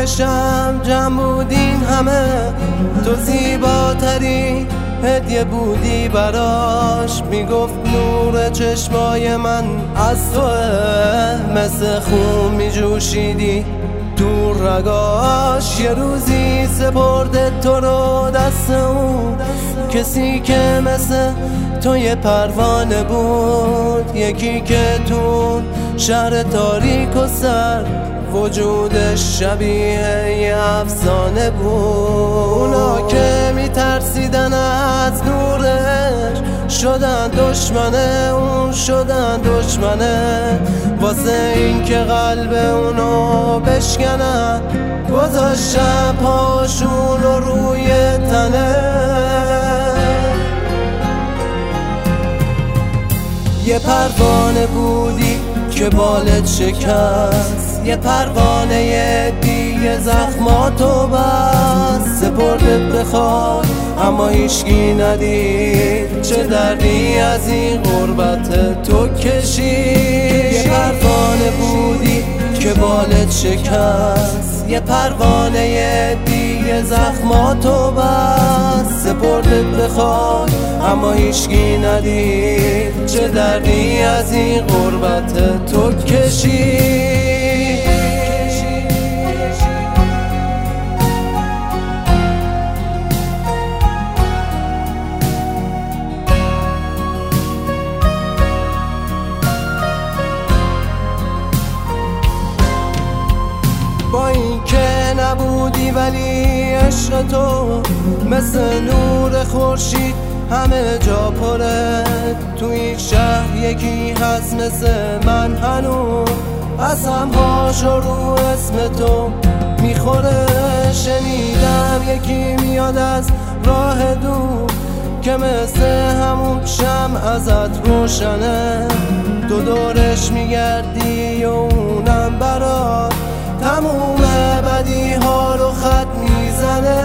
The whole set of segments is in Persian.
چشم جمع بودین همه، تو زیباتری هدیه بودی براش. میگفت نور چشمای من از توه، مثل خون میجوشیدی تو رگاش. یه روزی سپرده تو رو دست اون کسی که مثل تو یه پروانه بود، یکی که تو شهر تاریک و سر وجودش شبیه یه افسانه بود. اونا که میترسیدن از نورش شدن دشمنه، اون شدن دشمنه. واسه این که قلب اونو بشکنن گذاشتن پاشون رو روی تنه. یه پروانه بودی که بالت شکست، یه پروانه دیگه زخماتو بست. سپردت بخواد اما هیچکی ندید، چه دردی از این غربت تو کشید. یه پروانه بودی که بالت شکست، یه پروانه دیگه زخماتو بست. سپردت بخواد اما هیچکی ندید، چه دردی از این غربت تو کشید. با این که نبودی ولی عشق تو مثل نور خورشید همه جا پره. تو این شهر یکی هست مثل من هنوز، قسم‌هاشو رو اسم تو میخوره. شنیدم یکی میاد از راه دور که مثل همون شمع ازت روشنه. تو دورش میگردی و اونم برات تموم بدی ها رو خط میزنه.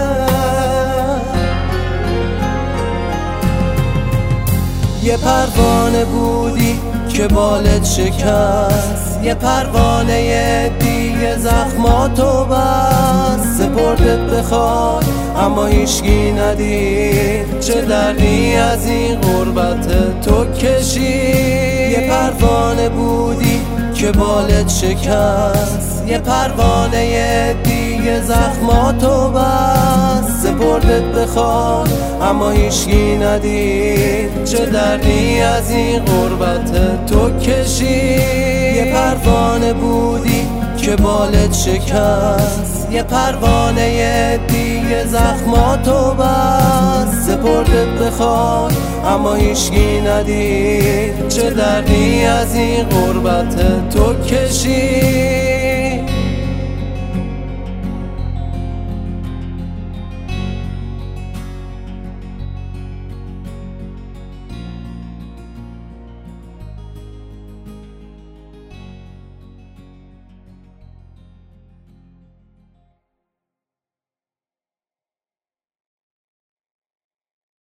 یه پروانه بودی که بالت شکست، یه پروانه دیگه زخماتو بست. سپردت بخواد اما هیچکی ندید، چه دردی از این غربت تو کشید. یه پروانه بودی که بالت شکست، یه پروانه دیگه زخماتو بست. سپردت بخواد اما هیچکی ندید، چه دردی از این غربت تو کشید. یه پروانه بودی که بالت شکست، یه پروانه دیگه زخماتو بست. سپردت بخواد اما هیچکی ندید، چه دردی از این غربت تو کشید.